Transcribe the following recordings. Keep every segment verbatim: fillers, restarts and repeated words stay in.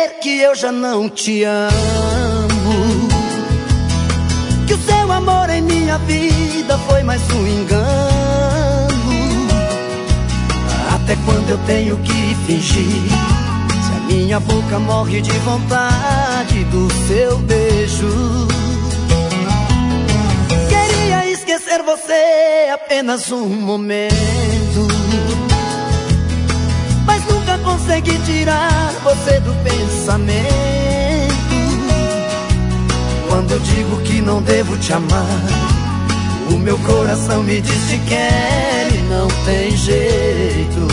dizer que eu já não te amo, que o seu amor em minha vida foi mais um engano. Até quando eu tenho que fingir, se a minha boca morre de vontade do seu beijo? Queria esquecer você apenas um momento, mas nunca consegui tirar você do pensamento. Quando eu digo que não devo te amar, o meu coração me diz que quer e não tem jeito.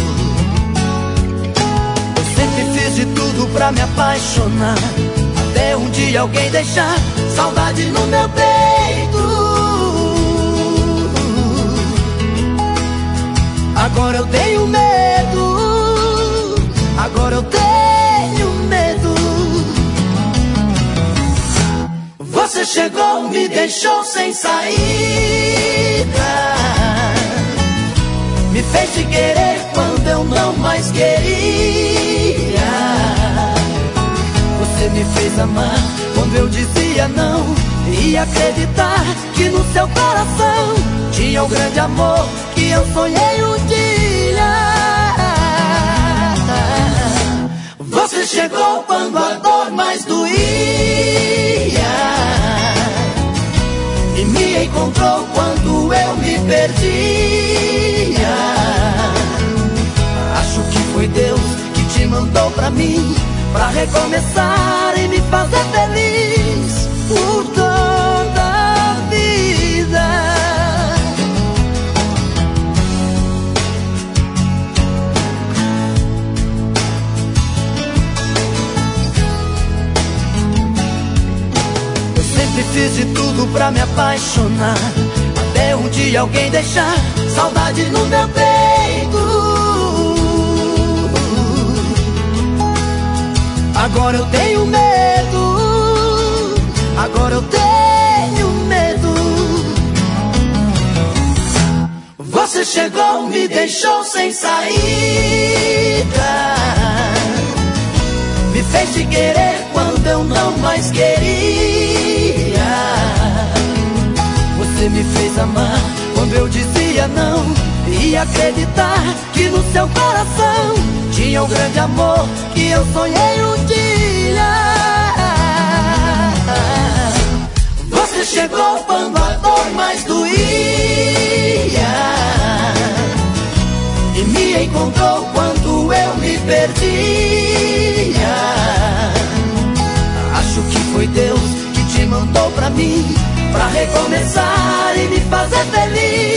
Eu sempre fiz de tudo pra me apaixonar, até um dia alguém deixar saudade no meu peito. Agora eu tenho medo, agora eu tenho medo. Você chegou, me deixou sem saída, me fez te querer quando eu não mais queria. Você me fez amar quando eu dizia não, e acreditar que no seu coração tinha um grande amor que eu sonhei um dia. Você chegou quando a dor mais doía e me encontrou quando eu me perdia. Acho que foi Deus que te mandou pra mim, pra recomeçar e me fazer feliz por toda a vida. Fiz de tudo pra me apaixonar, até um dia alguém deixar saudade no meu peito. Agora eu tenho medo, agora eu tenho medo. Você chegou, me deixou sem saída, me fez te querer quando eu não mais queria. Você me fez amar quando eu dizia não, e acreditar que no seu coração tinha um grande amor que eu sonhei um dia. Você chegou quando a dor mais doía e me encontrou quando eu me perdia. Acho que foi Deus que te mandou pra mim, pra recomeçar e me fazer feliz